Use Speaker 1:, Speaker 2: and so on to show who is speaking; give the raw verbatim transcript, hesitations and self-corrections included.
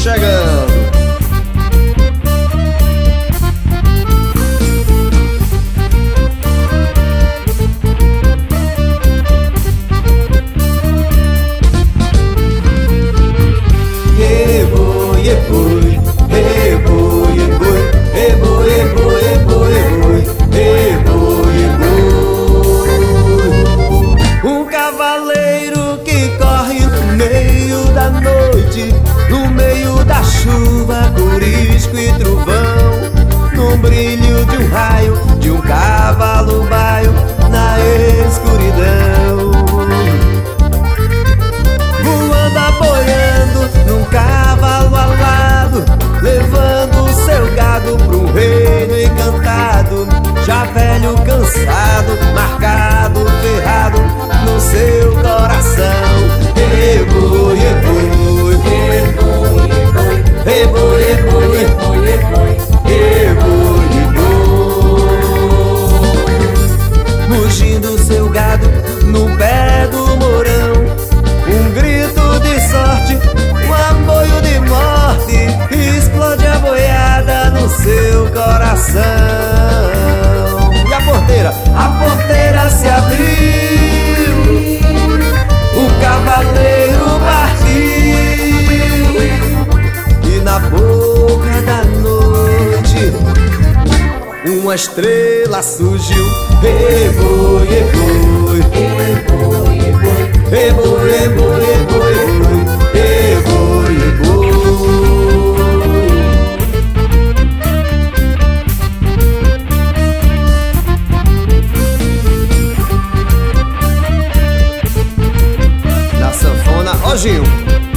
Speaker 1: chegando.
Speaker 2: No meio da chuva, corisco e trovão, no brilho de um raio, de um cavalo baio, na escuridão. Voando, apoiando num cavalo alado, levando seu gado pro reino encantado. Já velho, cansado, marcado, ferrado no seu coração. Ei, boi, ei, boi, ei, boi, ei, boi, ei, boi, ei, boi, ei, boi, ei, boi, ei, boi. Mugindo seu gado no pé do morão, um grito de sorte, um aboio de morte, explode a boiada no seu coração. E a porteira, a porteira se abriu, o cavaleiro partiu, e na boca da noite uma estrela surgiu. Ei, boi, ei, boi, ei, boi, ei, boi, ei, boi, ei, boi, ei, boi, ei, boi, ei, boi.
Speaker 1: Na sanfona, ó Gil.